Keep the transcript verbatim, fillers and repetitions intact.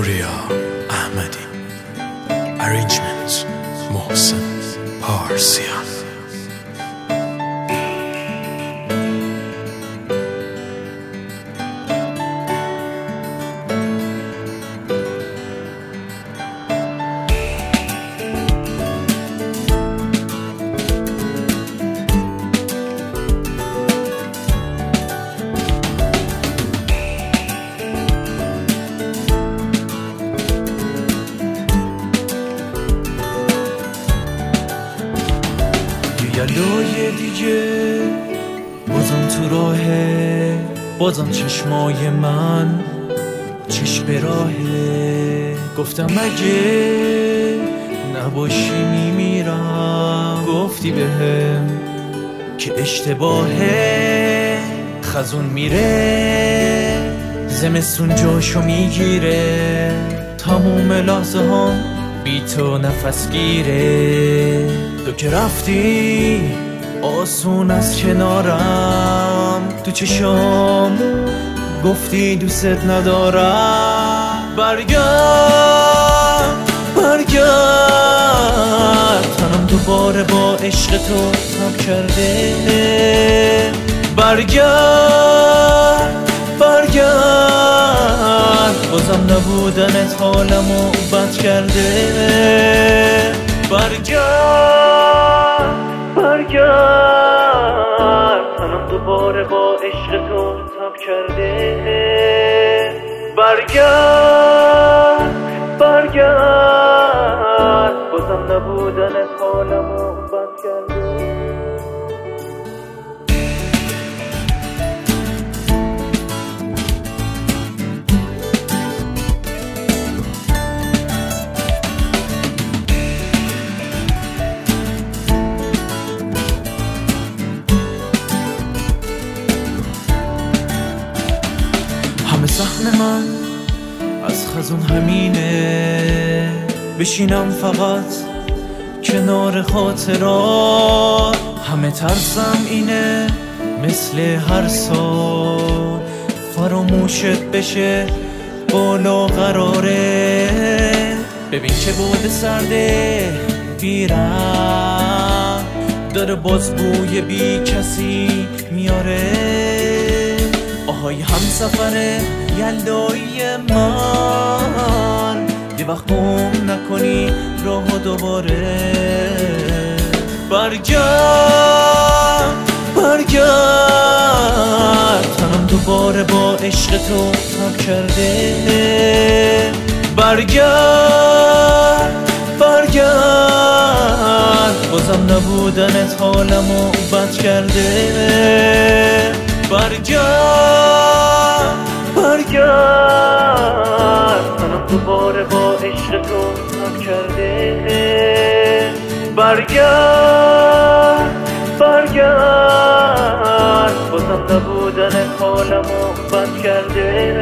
پوریا احمدی. Arrangement محسن پارسیان. یلای دیگه بازم تو راهه، بازم چشمای من چشم به راهه. گفتم اگه نباشی میمیرم، گفتی بهم که اشتباهه. خزون میره زمستون جاشو میگیره، تموم لحظه هم بی تو نفس گیره. تو که رفتی آسون از کنارم، تو چشام گفتی دوست ندارم. برگرد برگرد تنم دوباره با عشق تو تب کرده. برگرد برگرد بازم نبودنت حالمو بد کرده. برگرد برگرد تنم دوباره با عشق تو تب کرده. برگرد برگرد بازم نبودنت حالمو بد کرده. همه صحنه من از خزون همینه، بشینم فقط کنار خاطرات. همه ترسم اینه مثل هر سال فراموشت بشه بالا قراره. ببین که بود سرده بیرم داره باز بوی بی کسی میاره. آهای هم سفره یلدایی من، یه وقت گم نکنی راه دوباره. برگرد برگرد تنم دوباره با عشق تو تب کرده. برگرد برگرد بازم نبودنت حالمو بد کرده. برگرد برگرد تنم دوباره با عشق تو تب کرده. برگرد برگرد بازم نبودنت حالمو بد کرده.